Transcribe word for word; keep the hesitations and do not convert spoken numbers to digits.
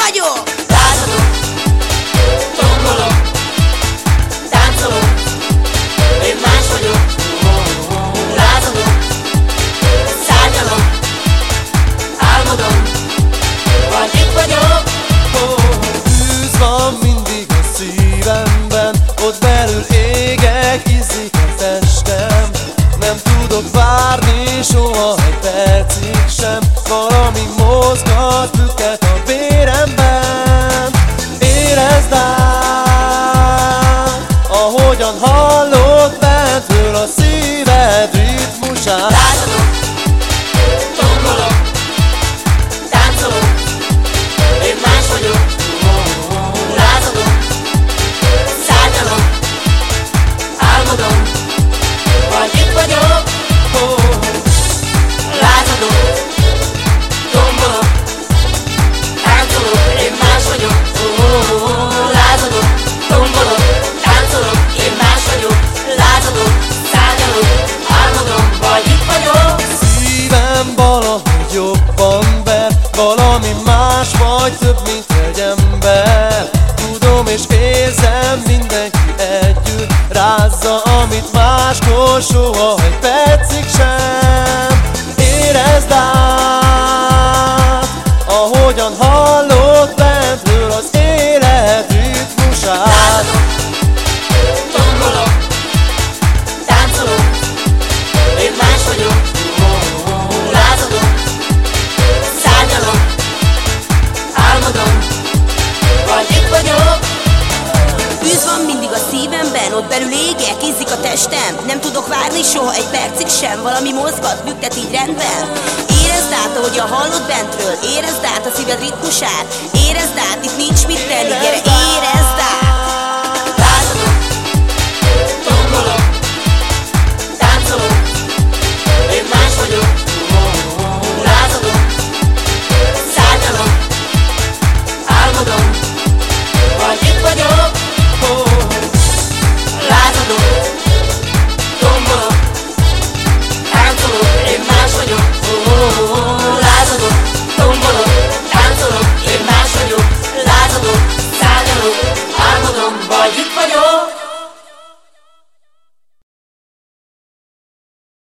vagyok! Lázadok, tombolok, táncolok, én más vagyok. Lázadok, szárnyalok, álmodom, vagy itt vagyok. Tűz van mindig a szívemben, ott belül égek, izzik a testem. Nem tudok várni soha egy percig sem, valami mozgat, bükket a véremben. Érezd át, ahogyan hallod bentről a szíved ritmusát. Lázadok, tombolok, táncolok, én más vagyok. Lázadok, szárnyalok, álmodom, vagy itt vagyok. Lázadok, tombolok, táncolok, én más vagyok. Lázadok, tombolok, táncolok, én más vagyok. Lázadok, szárnyalok, álmodom, vagy itt vagyok. Szívem valahogy jobban ver, valami más vagy, több mint egy ember. Tudom és érzem, mindenki együtt rázza, amit máskor soha egy percig sem. Érezd át, ahogyan hallod bentről az élet ritmusát. Lázadok, tombolok, táncolok, én más vagyok. Lázadok, szárnyalok, álmodom, vagy itt vagyok. Tűz van mindig a szívemben, ott belül égek, izzik a testem. Nem tudok várni soha egy percig sem, valami mozgat, büktet így rendben. Érezd át, ahogyan hallod bentről, érezd át a szíved ritmusát. Érezd át, itt nincs mit tenni, gyere